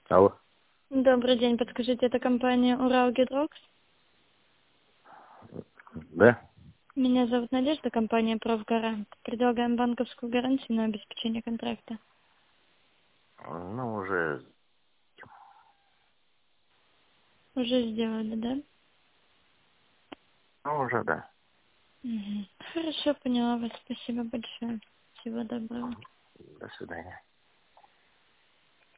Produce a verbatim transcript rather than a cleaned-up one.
Алло. Добрый день, подскажите, это компания Уралгидрокс? Да? Меня зовут Надежда, компания Профгарант. Предлагаем банковскую гарантию на обеспечение контракта. Ну, уже... Уже сделали, да? Ну, уже, да. Угу. Хорошо, поняла вас. Спасибо большое. Всего доброго. До свидания.